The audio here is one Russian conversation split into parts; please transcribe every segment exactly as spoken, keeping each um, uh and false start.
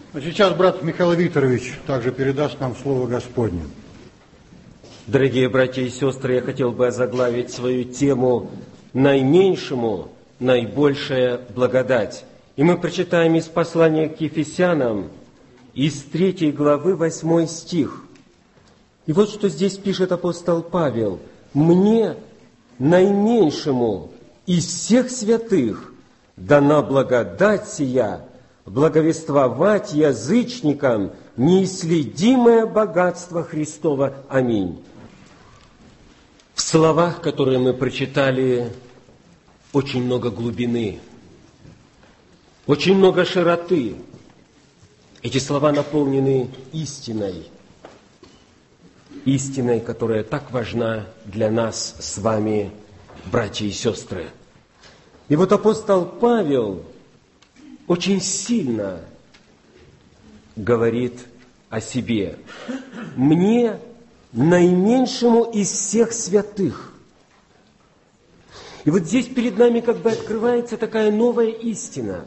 А сейчас брат Михаил Викторович также передаст нам Слово Господне. Дорогие братья и сестры, я хотел бы озаглавить свою тему «Наименьшему наибольшая благодать». И мы прочитаем из послания к Ефесянам, из третьей главы, восьмой стих. И вот что здесь пишет апостол Павел. «Мне, наименьшему из всех святых, дана благодать сия, благовествовать язычникам неисследимое богатство Христова. Аминь». В словах, которые мы прочитали, очень много глубины, очень много широты. Эти слова наполнены истиной, истиной, которая так важна для нас с вами, братья и сестры. И вот апостол Павел очень сильно говорит о себе. «Мне, наименьшему из всех святых». И вот здесь перед нами как бы открывается такая новая истина,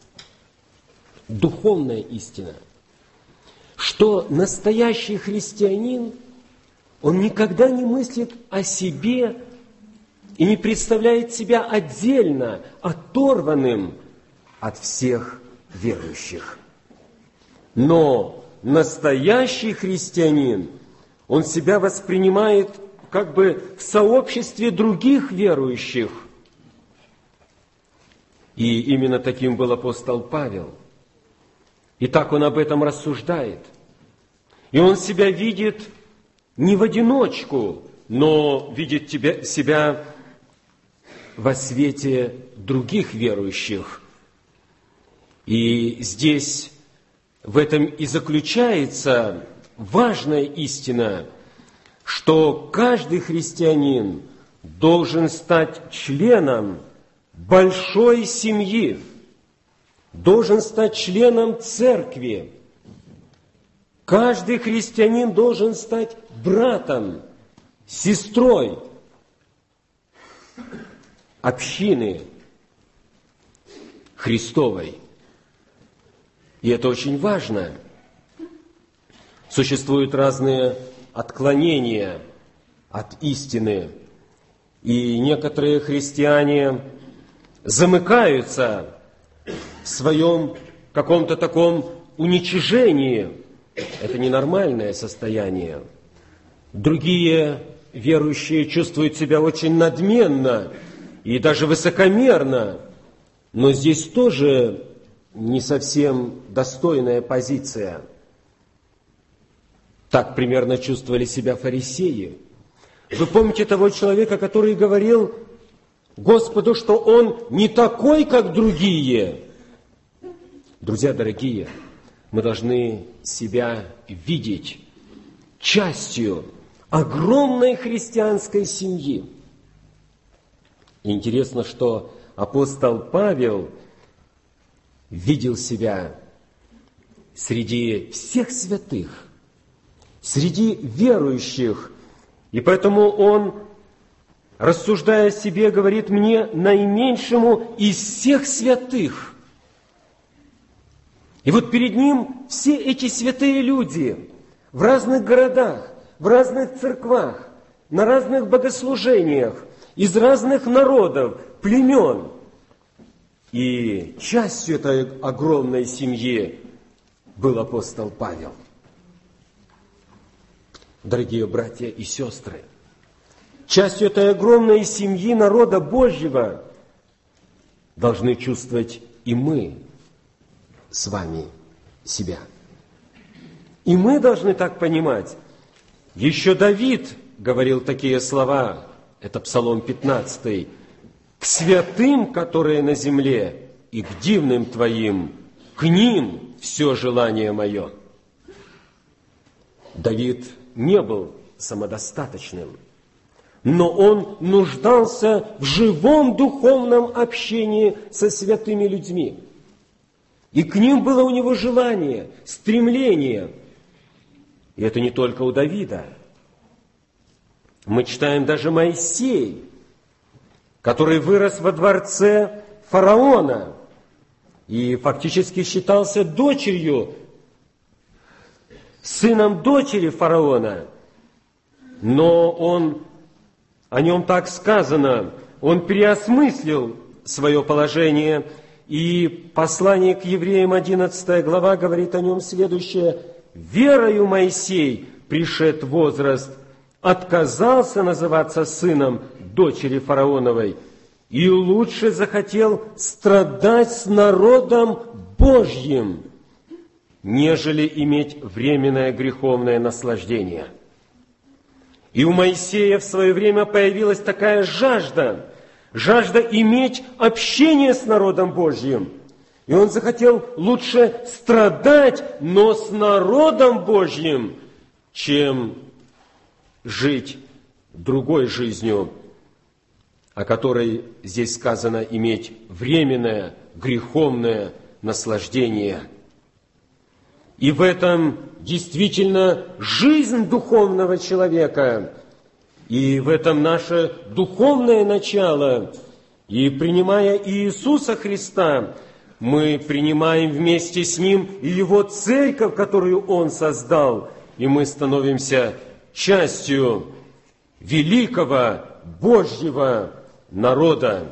духовная истина, что настоящий христианин, он никогда не мыслит о себе и не представляет себя отдельно, оторванным от всех верующих. Но настоящий христианин, он себя воспринимает как бы в сообществе других верующих. И именно таким был апостол Павел. И так он об этом рассуждает. И он себя видит не в одиночку, но видит тебя, себя во свете других верующих. И здесь в этом и заключается важная истина, что каждый христианин должен стать членом большой семьи, должен стать членом церкви. Каждый христианин должен стать братом, сестрой общины Христовой. И это очень важно. Существуют разные отклонения от истины, и некоторые христиане замыкаются в своем каком-то таком уничижении. Это ненормальное состояние. Другие верующие чувствуют себя очень надменно и даже высокомерно, но здесь тоже не совсем достойная позиция. Так примерно чувствовали себя фарисеи. Вы помните того человека, который говорил Господу, что он не такой, как другие? Друзья дорогие, мы должны себя видеть частью огромной христианской семьи. И интересно, что апостол Павел видел себя среди всех святых, среди верующих, и поэтому он, рассуждая о себе, говорит: «Мне, наименьшему из всех святых». И вот перед ним все эти святые люди в разных городах, в разных церквах, на разных богослужениях, из разных народов, племен. И частью этой огромной семьи был апостол Павел. Дорогие братья и сестры, частью этой огромной семьи народа Божьего должны чувствовать и мы с вами себя. И мы должны так понимать. Еще Давид говорил такие слова, это Псалом пятнадцатый: «К святым, которые на земле, и к дивным Твоим, к ним все желание мое». Давид не был самодостаточным, но он нуждался в живом духовном общении со святыми людьми. И к ним было у него желание, стремление. И это не только у Давида. Мы читаем даже Моисей, который вырос во дворце фараона и фактически считался дочерью сыном дочери фараона, но он, о нем так сказано, он переосмыслил свое положение, и послание к евреям, одиннадцатая глава, говорит о нем следующее: «Верою Моисей, пришед возраст, отказался называться сыном дочери фараоновой, и лучше захотел страдать с народом Божьим, нежели иметь временное греховное наслаждение». И у Моисея в свое время появилась такая жажда, жажда иметь общение с народом Божьим. И он захотел лучше страдать, но с народом Божьим, чем жить другой жизнью, о которой здесь сказано иметь временное греховное наслаждение. И в этом действительно жизнь духовного человека, и в этом наше духовное начало. И принимая Иисуса Христа, мы принимаем вместе с Ним и Его церковь, которую Он создал, и мы становимся частью великого Божьего народа.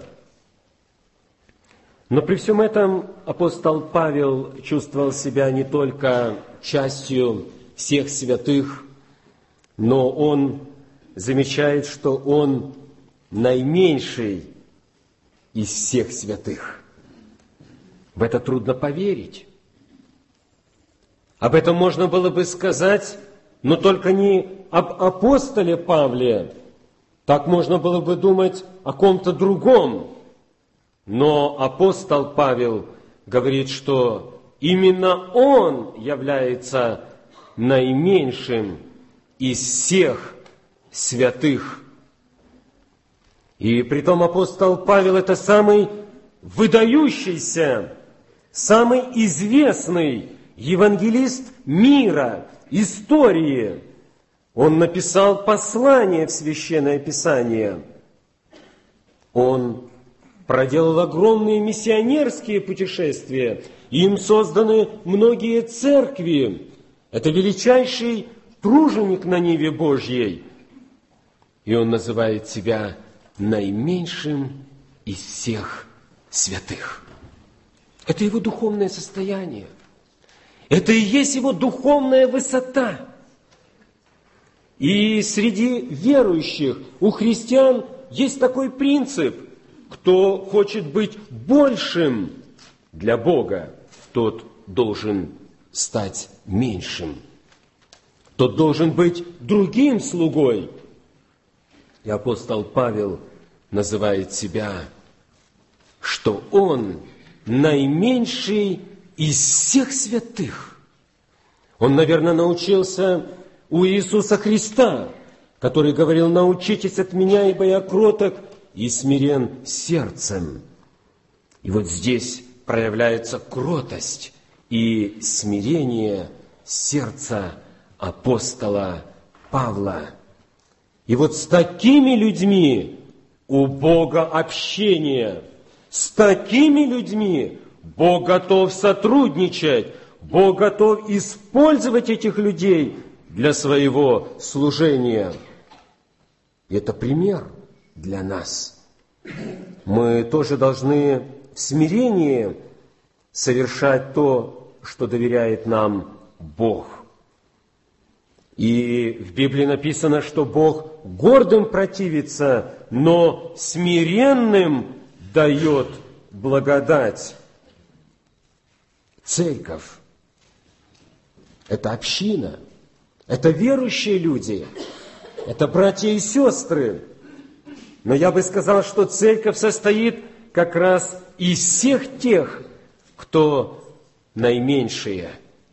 Но при всем этом апостол Павел чувствовал себя не только частью всех святых, но он замечает, что он наименьший из всех святых. В это трудно поверить. Об этом можно было бы сказать, но только не об апостоле Павле. Так можно было бы думать о ком-то другом. Но апостол Павел говорит, что именно он является наименьшим из всех святых. И притом апостол Павел – это самый выдающийся, самый известный евангелист мира, истории. Он написал послание в Священное Писание. Он проделал огромные миссионерские путешествия. Им созданы многие церкви. Это величайший труженик на ниве Божьей. И он называет себя наименьшим из всех святых. Это его духовное состояние. Это и есть его духовная высота. И среди верующих, у христиан есть такой принцип: кто хочет быть большим для Бога, тот должен стать меньшим. Тот должен быть другим слугой. И апостол Павел называет себя, что он наименьший из всех святых. Он, наверное, научился у Иисуса Христа, который говорил: «Научитесь от меня, ибо я кроток и смирен сердцем». И вот здесь проявляется кротость и смирение сердца апостола Павла. И вот с такими людьми у Бога общение, с такими людьми Бог готов сотрудничать, Бог готов использовать этих людей для своего служения. И это пример для нас. Мы тоже должны в смирении совершать то, что доверяет нам Бог. И в Библии написано, что Бог гордым противится, но смиренным дает благодать. Церковь – это община, это верующие люди, это братья и сестры. Но я бы сказал, что церковь состоит как раз из всех тех, кто наименьшие.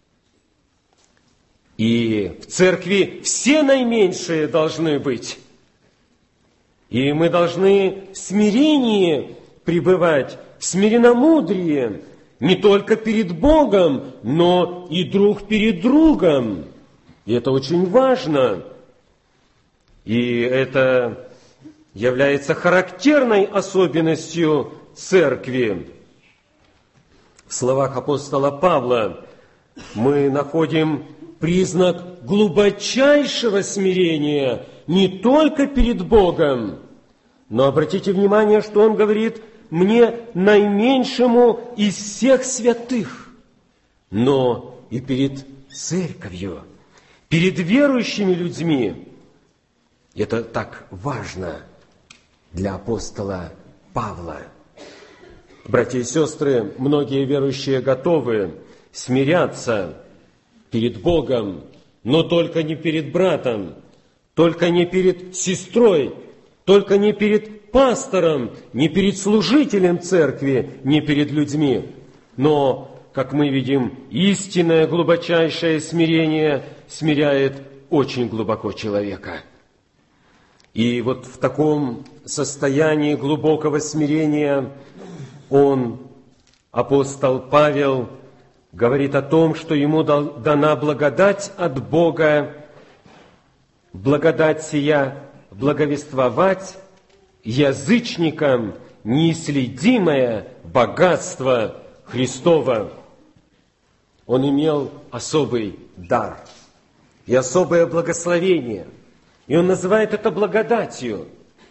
И в церкви все наименьшие должны быть. И мы должны в смирении пребывать, в смиренномудрии, не только перед Богом, но и друг перед другом. И это очень важно. И это является характерной особенностью церкви. В словах апостола Павла мы находим признак глубочайшего смирения не только перед Богом, но обратите внимание, что он говорит: «мне наименьшему из всех святых», но и перед церковью, перед верующими людьми. Это так важно для апостола Павла. Братья и сестры, многие верующие готовы смиряться перед Богом, но только не перед братом, только не перед сестрой, только не перед пастором, не перед служителем церкви, не перед людьми. Но, как мы видим, истинное глубочайшее смирение смиряет очень глубоко человека. И вот в таком состоянии глубокого смирения он, апостол Павел, говорит о том, что ему дана благодать от Бога, благодать сия благовествовать язычникам неисследимое богатство Христова. Он имел особый дар и особое благословение, и он называет это благодатью.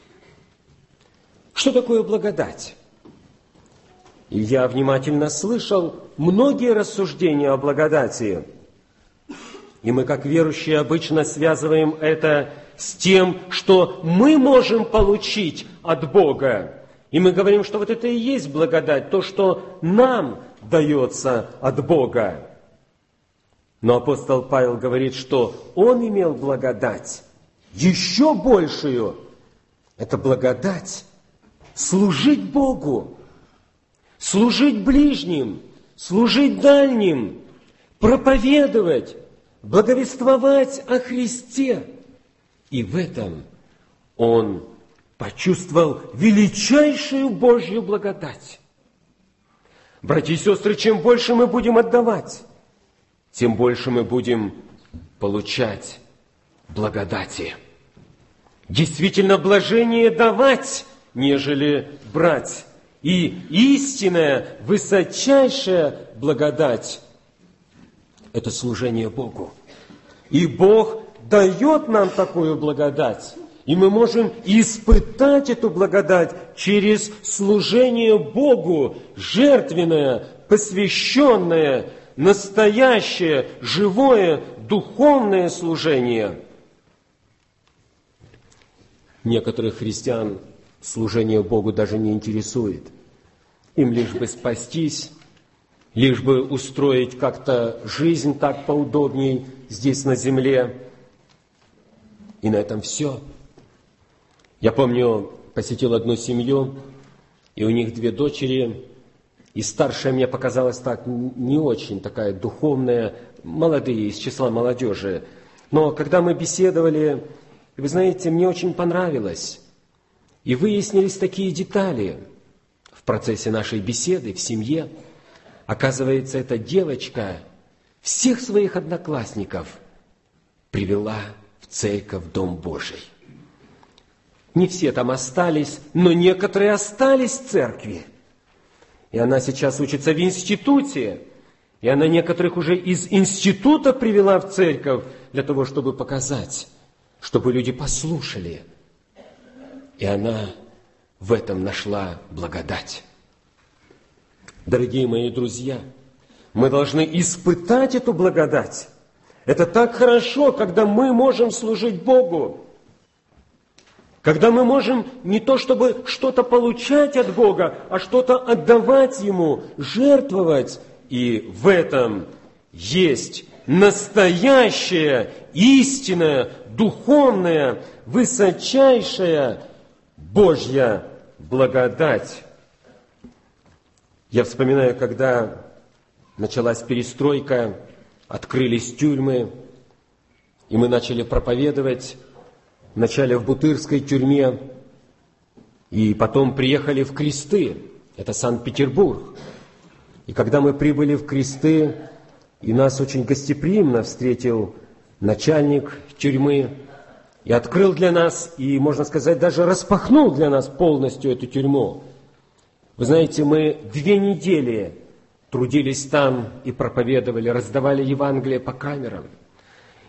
Что такое благодать? И я внимательно слышал многие рассуждения о благодати. И мы, как верующие, обычно связываем это с тем, что мы можем получить от Бога. И мы говорим, что вот это и есть благодать, то, что нам дается от Бога. Но апостол Павел говорит, что он имел благодать еще большую. Это благодать служить Богу, служить ближним, служить дальним, проповедовать, благовествовать о Христе. И в этом он почувствовал величайшую Божью благодать. Братья и сестры, чем больше мы будем отдавать, тем больше мы будем получать благодати. Действительно, блажение давать, нежели брать. И истинная, высочайшая благодать – это служение Богу. И Бог дает нам такую благодать. И мы можем испытать эту благодать через служение Богу, жертвенное, посвященное, настоящее, живое, духовное служение. Некоторых христиан служение Богу даже не интересует. Им лишь бы спастись, лишь бы устроить как-то жизнь так поудобней здесь на земле. И на этом все. Я помню, посетил одну семью, и у них две дочери, и старшая мне показалась так не очень такая духовная, молодые, из числа молодежи. Но когда мы беседовали, вы знаете, мне очень понравилось. И выяснились такие детали в процессе нашей беседы в семье. Оказывается, эта девочка всех своих одноклассников привела в церковь, в Дом Божий. Не все там остались, но некоторые остались в церкви. И она сейчас учится в институте, и она некоторых уже из института привела в церковь для того, чтобы показать, чтобы люди послушали. И она в этом нашла благодать. Дорогие мои друзья, мы должны испытать эту благодать. Это так хорошо, когда мы можем служить Богу. Когда мы можем не то чтобы что-то получать от Бога, а что-то отдавать Ему, жертвовать. И в этом есть настоящая, истинная, духовная, высочайшая Божья благодать. Я вспоминаю, когда началась перестройка, открылись тюрьмы, и мы начали проповедовать, вначале в Бутырской тюрьме, и потом приехали в Кресты, это Санкт-Петербург. И когда мы прибыли в Кресты, и нас очень гостеприимно встретил начальник тюрьмы, и открыл для нас, и, можно сказать, даже распахнул для нас полностью эту тюрьму. Вы знаете, мы две недели трудились там и проповедовали, раздавали Евангелие по камерам.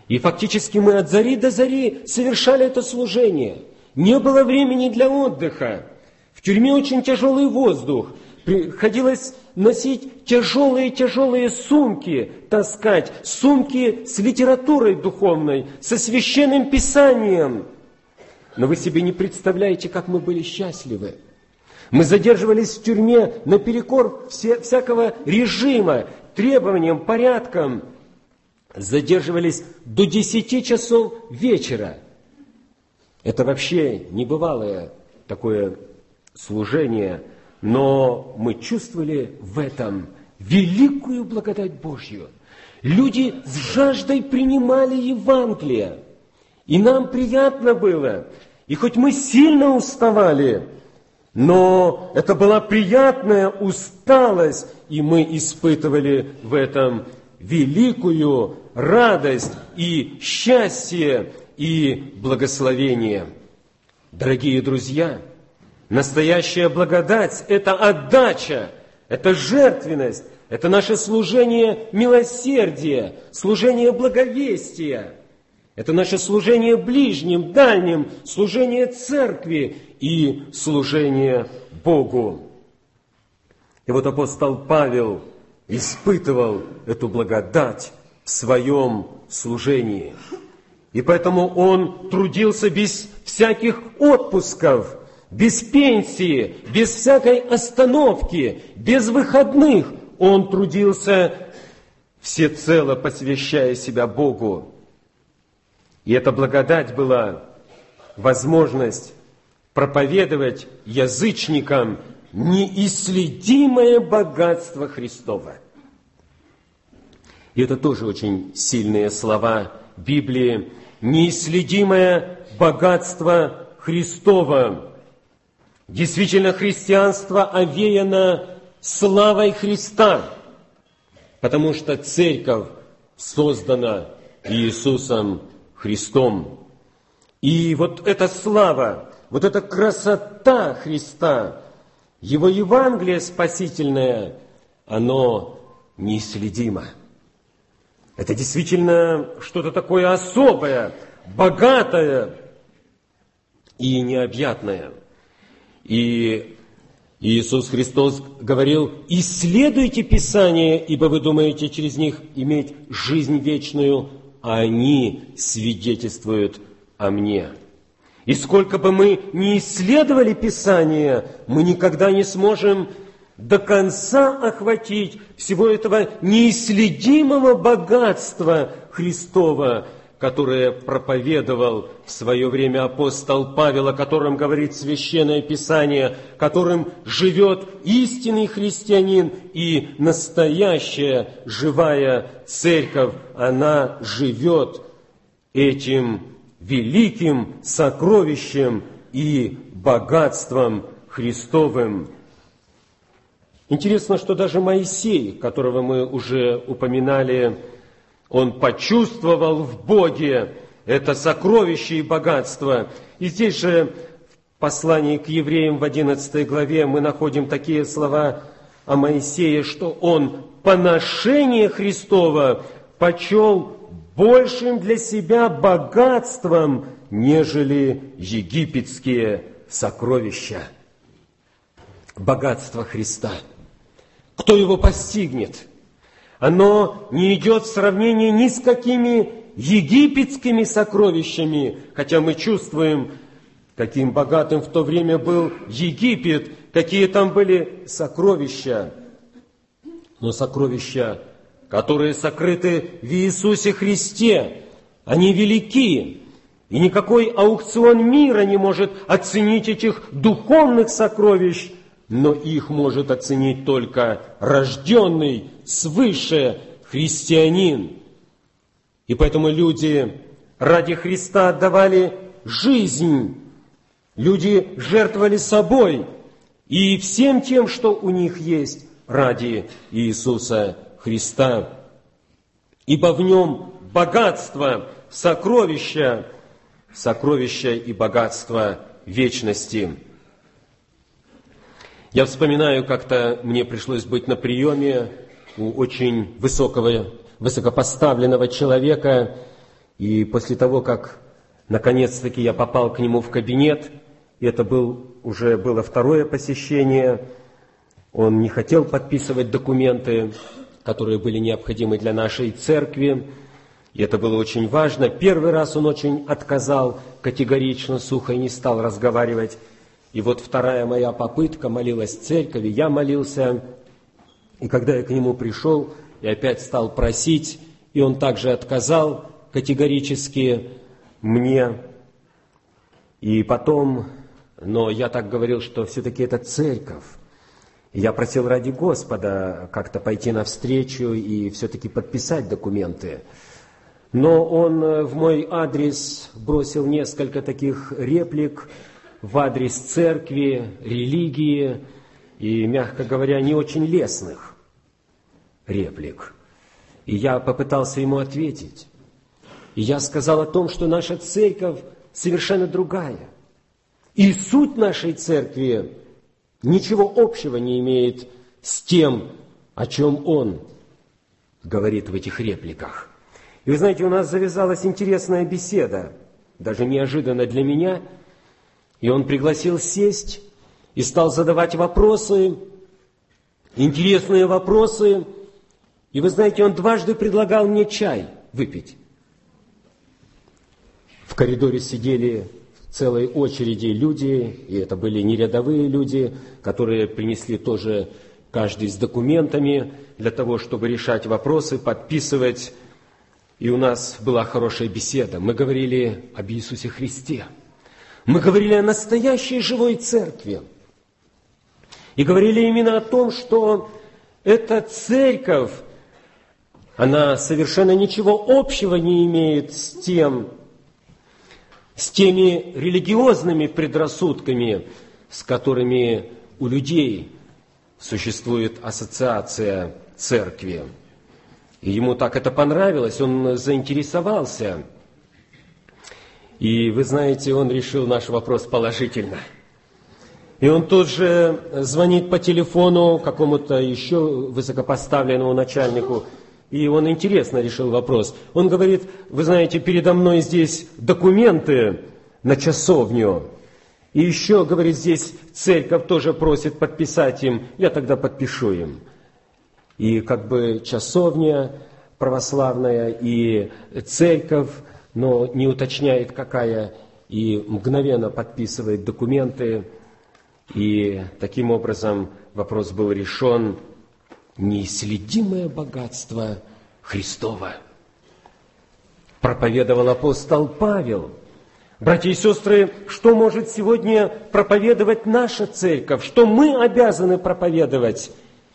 И фактически мы от зари до зари совершали это служение. Не было времени для отдыха. В тюрьме очень тяжелый воздух. Приходилось носить тяжелые-тяжелые сумки, таскать, сумки с литературой духовной, со священным писанием. Но вы себе не представляете, как мы были счастливы. Мы задерживались в тюрьме наперекор все, всякого режима, требованиям, порядкам. Задерживались до десяти часов вечера. Это вообще небывалое такое служение, но мы чувствовали в этом великую благодать Божью. Люди с жаждой принимали Евангелие, и нам приятно было. И хоть мы сильно уставали, но это была приятная усталость, и мы испытывали в этом великую радость и счастье и благословение. Дорогие друзья, настоящая благодать – это отдача, это жертвенность, это наше служение милосердия, служение благовестия. Это наше служение ближним, дальним, служение церкви и служение Богу. И вот апостол Павел испытывал эту благодать в своем служении. И поэтому он трудился без всяких отпусков, без пенсии, без всякой остановки, без выходных. Он трудился всецело, посвящая себя Богу. И эта благодать была возможность проповедовать язычникам неисследимое богатство Христово. И это тоже очень сильные слова Библии. Неисследимое богатство Христово. Действительно, христианство овеяно славой Христа, потому что церковь создана Иисусом Христом. И вот эта слава, вот эта красота Христа, Его Евангелие спасительное, оно неисследимо. Это действительно что-то такое особое, богатое и необъятное. И Иисус Христос говорил: «Исследуйте Писание, ибо вы думаете через них иметь жизнь вечную, а они свидетельствуют о мне». И сколько бы мы ни исследовали Писание, мы никогда не сможем до конца охватить всего этого неисследимого богатства Христова, которое проповедовал в свое время апостол Павел, о котором говорит Священное Писание, которым живет истинный христианин и настоящая живая церковь. Она живет этим великим сокровищем и богатством Христовым. Интересно, что даже Моисей, которого мы уже упоминали, он почувствовал в Боге это сокровище и богатство. И здесь же в послании к евреям в одиннадцатой главе мы находим такие слова о Моисее, что он поношение Христова почел большим для себя богатством, нежели египетские сокровища. Богатство Христа. Кто его постигнет? Оно не идет в сравнение ни с какими египетскими сокровищами, хотя мы чувствуем, каким богатым в то время был Египет, какие там были сокровища. Но сокровища, которые сокрыты в Иисусе Христе, они велики. И никакой аукцион мира не может оценить этих духовных сокровищ, но их может оценить только рожденный свыше христианин. И поэтому люди ради Христа отдавали жизнь, люди жертвовали собой и всем тем, что у них есть, ради Иисуса Христа. Ибо в нем богатство, сокровища, сокровища и богатство вечности. Я вспоминаю, как-то мне пришлось быть на приеме у очень высокого, высокопоставленного человека, И после того, как наконец-таки я попал к нему в кабинет, и это был, уже было второе посещение, он не хотел подписывать документы, которые были необходимы для нашей церкви, и это было очень важно. Первый раз он очень отказал категорично, сухо и не стал разговаривать. И вот вторая моя попытка, молилась церковь, я молился, и когда я к нему пришел, и опять стал просить, и он также отказал категорически мне. И потом, но я так говорил, что все-таки это церковь. И я просил ради Господа как-то пойти навстречу и все-таки подписать документы. Но он в мой адрес бросил несколько таких реплик в адрес церкви, религии и, мягко говоря, не очень лестных реплик. И я попытался ему ответить. И я сказал о том, что наша церковь совершенно другая. И суть нашей церкви ничего общего не имеет с тем, о чем он говорит в этих репликах. И вы знаете, у нас завязалась интересная беседа, даже неожиданно для меня. И он пригласил сесть и стал задавать вопросы, интересные вопросы. И вы знаете, он дважды предлагал мне чай выпить. В коридоре сидели в целой очереди люди, и это были не рядовые люди, которые принесли тоже каждый с документами для того, чтобы решать вопросы, подписывать. И у нас была хорошая беседа. Мы говорили об Иисусе Христе. Мы говорили о настоящей живой церкви. И говорили именно о том, что эта церковь, она совершенно ничего общего не имеет с тем, с теми религиозными предрассудками, с которыми у людей существует ассоциация церкви. И ему так это понравилось, он заинтересовался. И вы знаете, он решил наш вопрос положительно. И он тут же звонит по телефону какому-то еще высокопоставленному начальнику. И он интересно решил вопрос. Он говорит: вы знаете, передо мной здесь документы на часовню. И еще, говорит, здесь церковь тоже просит подписать им. Я тогда подпишу им. И как бы часовня православная и церковь, но не уточняет какая, и мгновенно подписывает документы. И таким образом вопрос был решен. Неисследимое богатство Христово проповедовал апостол Павел. Братья и сестры, что может сегодня проповедовать наша церковь? Что мы обязаны проповедовать?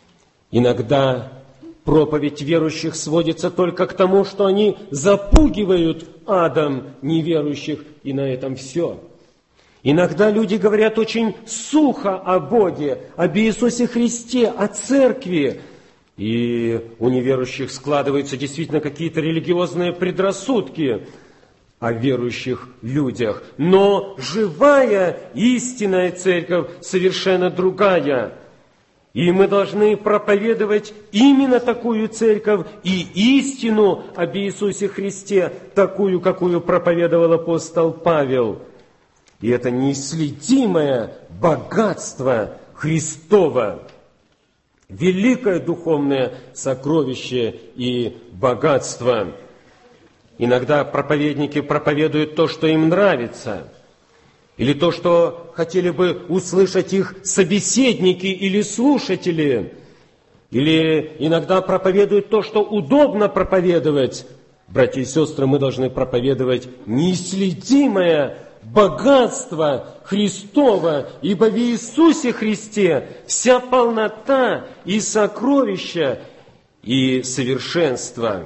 Иногда проповедь верующих сводится только к тому, что они запугивают адом неверующих, и на этом все. Иногда люди говорят очень сухо о Боге, об Иисусе Христе, о церкви. И у неверующих складываются действительно какие-то религиозные предрассудки о верующих людях. Но живая, истинная церковь совершенно другая. И мы должны проповедовать именно такую церковь и истину об Иисусе Христе, такую, какую проповедовал апостол Павел. И это неисследимое богатство Христово, великое духовное сокровище и богатство. Иногда проповедники проповедуют то, что им нравится, или то, что хотели бы услышать их собеседники или слушатели, или иногда проповедуют то, что удобно проповедовать. Братья и сестры, мы должны проповедовать неисследимое богатство Христово, ибо в Иисусе Христе вся полнота и сокровища и совершенство.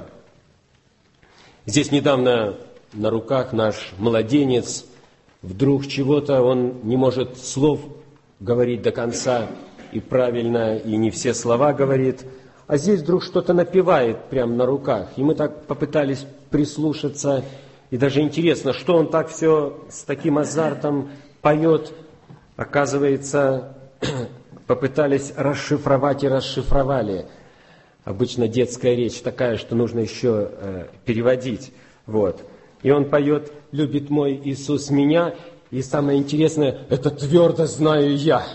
Здесь недавно на руках наш младенец, вдруг чего-то он не может слов говорить до конца и правильно, и не все слова говорит, а здесь вдруг что-то напевает прямо на руках. И мы так попытались прислушаться. И даже интересно, что он так все с таким азартом поет. Оказывается, попытались расшифровать и расшифровали. Обычно детская речь такая, что нужно еще э, переводить. Вот. И он поет «Любит мой Иисус меня». И самое интересное, это твердо знаю я.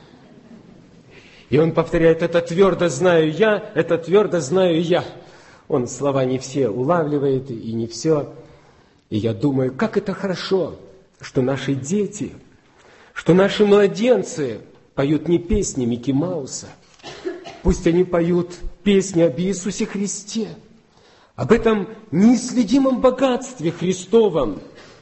И он повторяет, это твердо знаю я, это твердо знаю я. Он слова не все улавливает и не все. И я думаю, как это хорошо, что наши дети, что наши младенцы поют не песни Микки Мауса. Пусть они поют песни об Иисусе Христе, об этом неисследимом богатстве Христовом.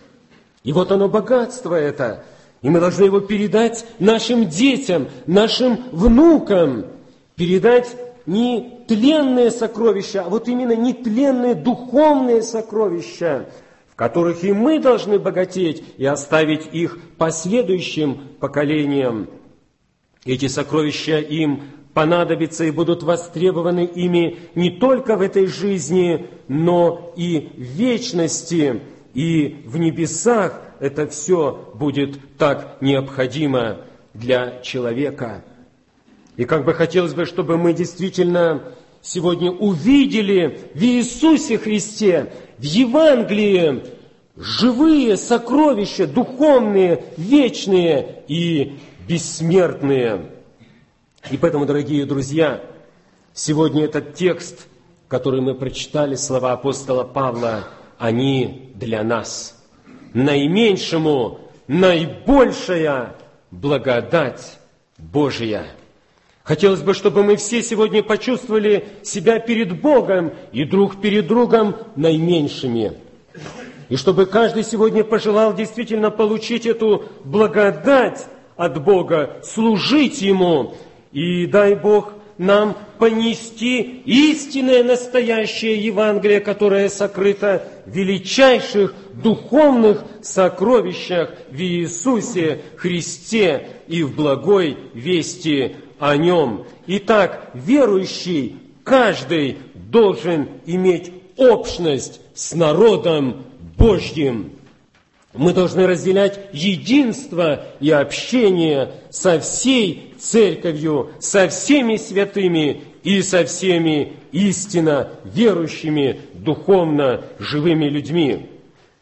И вот оно, богатство это, и мы должны его передать нашим детям, нашим внукам, передать не тленные сокровища, а вот именно нетленные духовные сокровища, в которых и мы должны богатеть и оставить их последующим поколениям. Эти сокровища им понадобятся и будут востребованы ими не только в этой жизни, но и в вечности, и в небесах. Это все будет так необходимо для человека. И как бы хотелось бы, чтобы мы действительно сегодня увидели в Иисусе Христе, в Евангелии, живые сокровища, духовные, вечные и бессмертные. И поэтому, дорогие друзья, сегодня этот текст, который мы прочитали, слова апостола Павла, они для нас. Наименьшему наибольшая благодать Божия. Хотелось бы, чтобы мы все сегодня почувствовали себя перед Богом и друг перед другом наименьшими. И чтобы каждый сегодня пожелал действительно получить эту благодать от Бога, служить Ему. И дай Бог нам понести истинное настоящее Евангелие, которое сокрыто в величайших духовных сокровищах в Иисусе Христе и в благой вести о Нем. Итак, верующий, каждый должен иметь общность с народом Божьим. Мы должны разделять единство и общение со всей церковью, со всеми святыми и со всеми истинно верующими, духовно живыми людьми.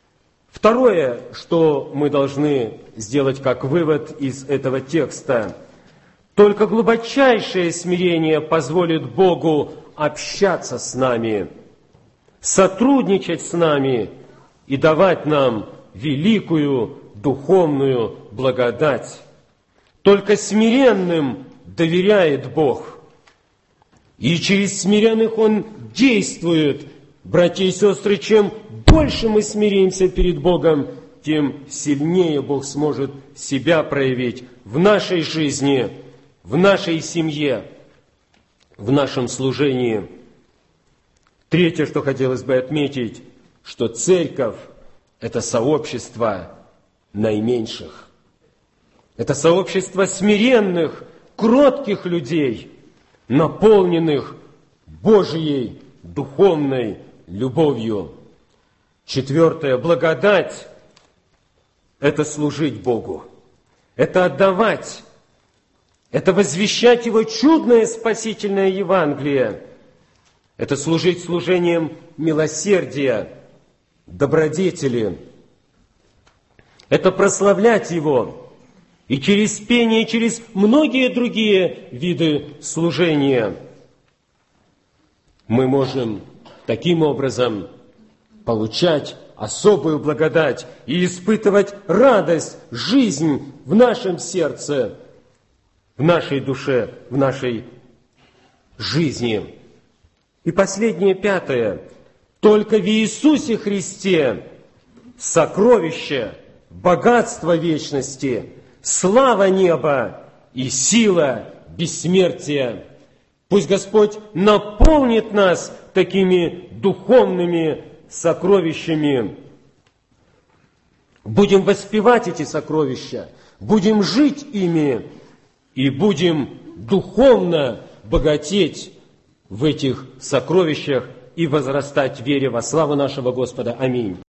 Второе, что мы должны сделать как вывод из этого текста. Только глубочайшее смирение позволит Богу общаться с нами, сотрудничать с нами и давать нам великую духовную благодать. Только смиренным доверяет Бог. И через смиренных Он действует. Братья и сестры, чем больше мы смиримся перед Богом, тем сильнее Бог сможет себя проявить в нашей жизни, в нашей семье, в нашем служении. Третье, что хотелось бы отметить, что церковь – это сообщество наименьших. Это сообщество смиренных, кротких людей, наполненных Божьей духовной любовью. Четвертое. Благодать – это служить Богу. Это отдавать. Это возвещать Его чудное спасительное Евангелие. Это служить служением милосердия, добродетели. Это прославлять Его. И через пение, и через многие другие виды служения мы можем таким образом получать особую благодать и испытывать радость, жизнь в нашем сердце, в нашей душе, в нашей жизни. И последнее, пятое. Только в Иисусе Христе сокровище, богатство вечности, слава неба и сила бессмертия. Пусть Господь наполнит нас такими духовными сокровищами. Будем воспевать эти сокровища, будем жить ими и будем духовно богатеть в этих сокровищах и возрастать в вере во славу нашего Господа. Аминь.